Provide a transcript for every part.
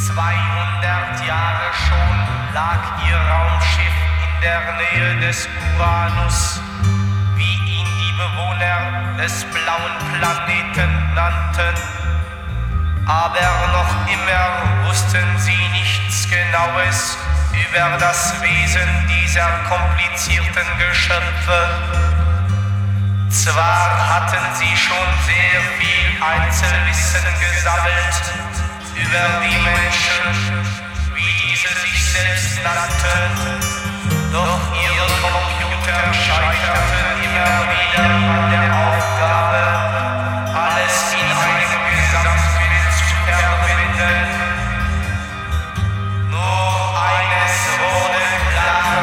200 Jahre schon lag ihr Raumschiff in der Nähe des Uranus, wie ihn die Bewohner des blauen Planeten nannten. Aber noch immer wussten sie nichts Genaues über das Wesen dieser komplizierten Geschöpfe. Zwar hatten sie schon sehr viel Einzelwissen gesammelt über die Menschen, wie diese sich selbst nannten, doch ihre Computer scheiterten immer wieder an der Aufgabe, alles in einem Gesamtbild zu verbinden. Nur eines wurde klar: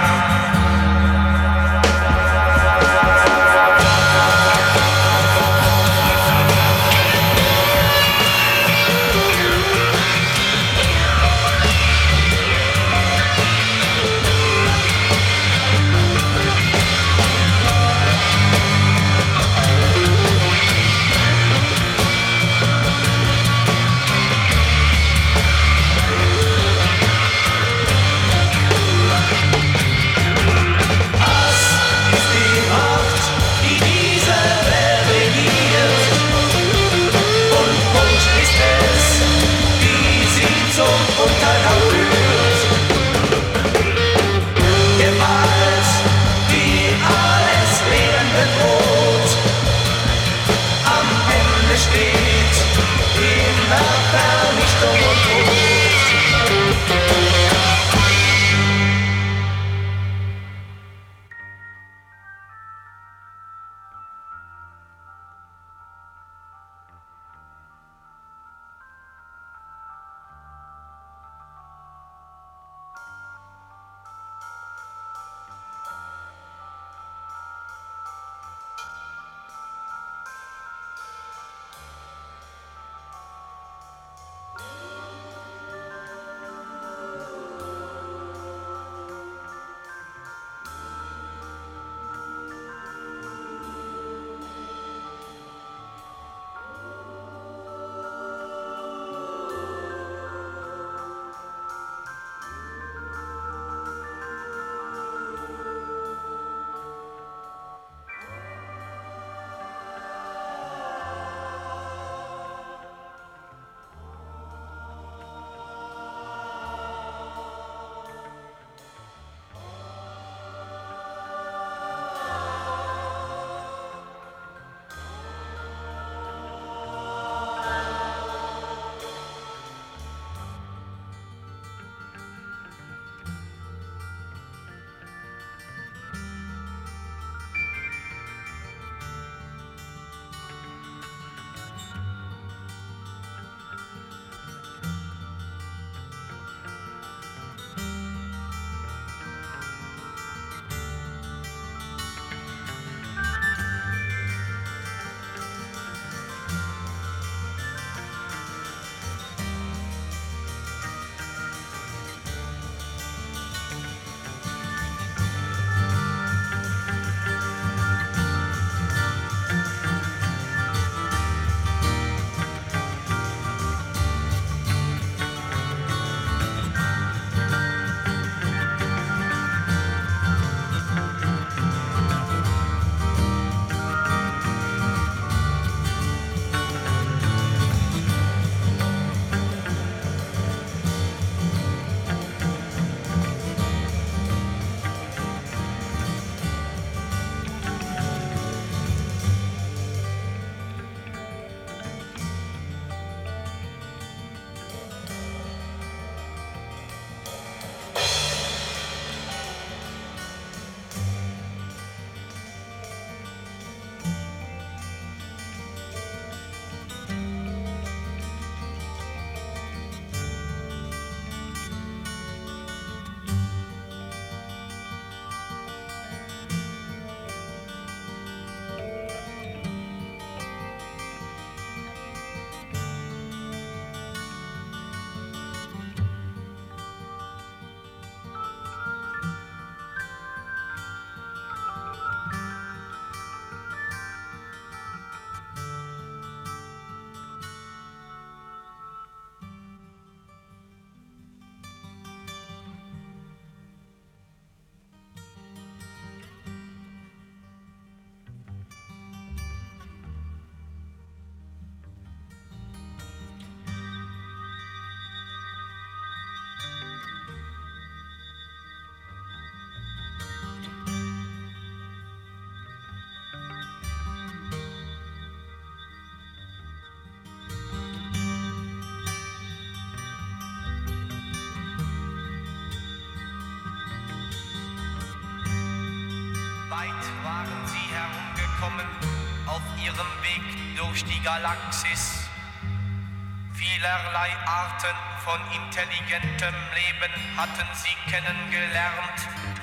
angekommen auf ihrem Weg durch die Galaxis. Vielerlei Arten von intelligentem Leben hatten sie kennengelernt,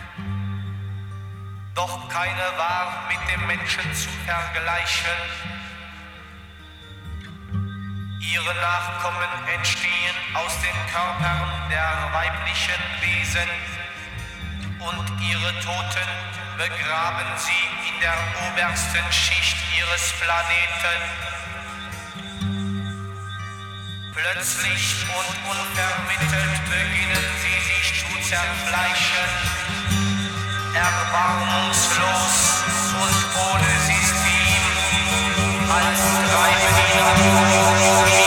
doch keine war mit dem Menschen zu vergleichen. Ihre Nachkommen entstehen aus den Körpern der weiblichen Wesen und ihre Toten begraben sie in der obersten Schicht ihres Planeten. Plötzlich und unvermittelt beginnen sie sich zu zerfleischen, erbarmungslos und ohne System, als treiben die Natur